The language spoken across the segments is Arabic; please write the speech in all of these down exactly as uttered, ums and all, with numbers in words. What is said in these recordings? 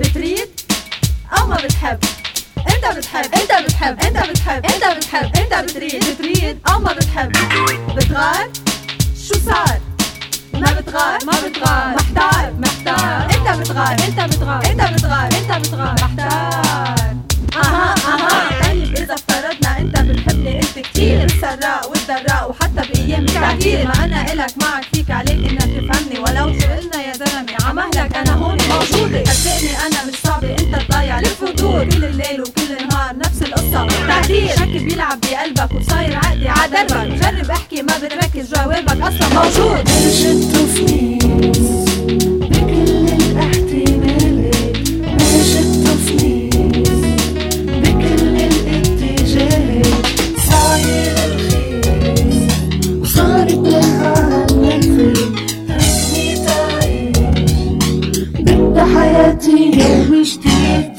بتريد أو ما بتحب؟ انت بتحب انت بتحب انت بتحب انت بتحب انت بتريد بتريد أو ما بتحب؟ بتغار؟ شو صار؟ ما بتغار ما بتغار محتار محتار انت بتغار انت بتغار انت بتغار انت بتغار محتار. اها اها طيب اذا افترضنا انت بتحبني انت كتير بالسراء والضراء وحتى بايام التعبير، ما انا الك معك فيك عليك انك تفهمني، ولو شو قلنا يا زلمه عمهلك انا هون موجوده. صدقني انا مش صعبه انت تضيع الفضول، كل الليل وكل النهار نفس القصه تعبير، شك بيلعب بقلبك وصاير عقدي عدربك، جرب احكي ما بتركز جوابك اصلا موجود. مش التفنيس بكل الاحتمالات، مش التفنيس بكل الاتجاهات، صاير الخير وصارت لها النفي، رسمي تعيش بدها حياتي يوم جديد.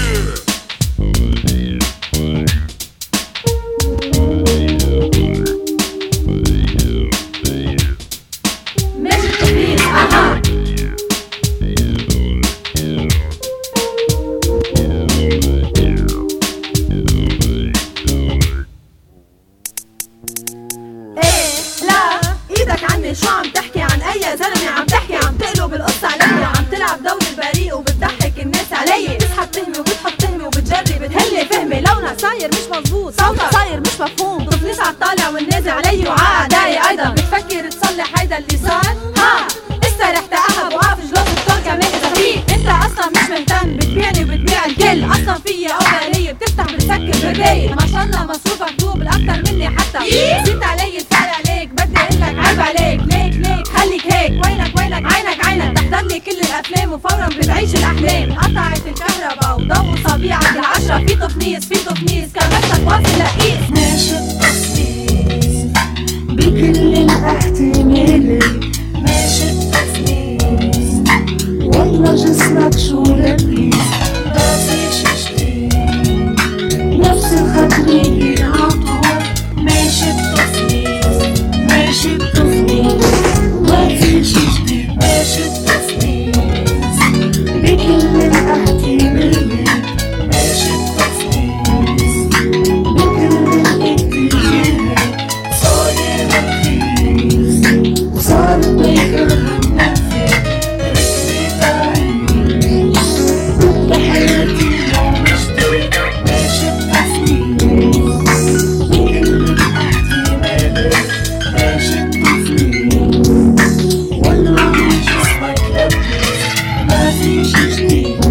شو عم تحكي عن اي زلمه؟ عم تحكي عم تقلب القصه علي، عم تلعب دور البريء وبتضحك الناس علي، تسحب تهمي وبتحط تهمي وبتجري بتهلي فهمي، لونك صاير مش مزبوط، صوتك صاير مش مفهوم، بتطلع على الطالع والنازل علي وعاعداي ايضا، بتفكر تصلح هيدا اللي صار؟ ها استرح تأهب وقف جلوس الطول كمان اذا فيك، انت اصلا مش مهتم بتبيعني وبتبيع الكل، اصلا فيا اولانيه بتفتح بتسكر بالرايق، ما شاء الله مصروفك دوب الاكثر مني حتى، زيد علي الفعل عليك بدي اقول لك عيب عليك، ليك ليك خليك هيك، وينك وينك عينك عينك، تحضر لي كل الافلام وفورا بتعيش الاحلام، قطعت الكهرباء وضوء صبيعك العشرة، في تفنيس في تفنيس كرمتك واصل لقيس. ماشي التفنيس بكل الاحتمالات، ماشي التفنيس والله جسمك شو لبيس، ما فيش جديد نفس الخطرية عطول، ماشي التفنيس ماشي التفنيس ما فيش جديد، ماشي التفنيس بكل الاحتمالات، ماشي التفنيس بكل الاتجاهات، صاير رخيص وصارت بيكرها النفي، رسمي تعيش بدها حياتي يوم جديد، ماشي التفنيس بكل الاحتمالات، ماشي التفنيس والله جسمك لبس، ما فيش جديد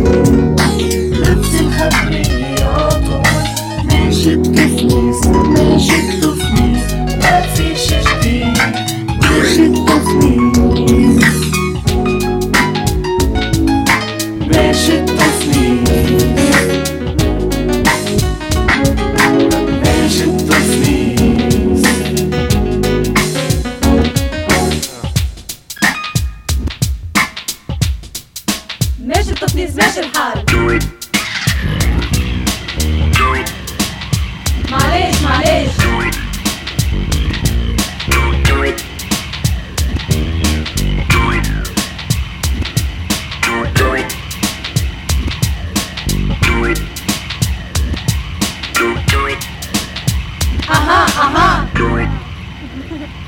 نفس الخبرية عطول، ماشي التفنيس ماشي التفنيس ما فيش جديد، ماشي التفنيس ماشي التفنيس ماشي التفنيس. ماشي التفنيس ماشي الحال، معليش معليش اها اها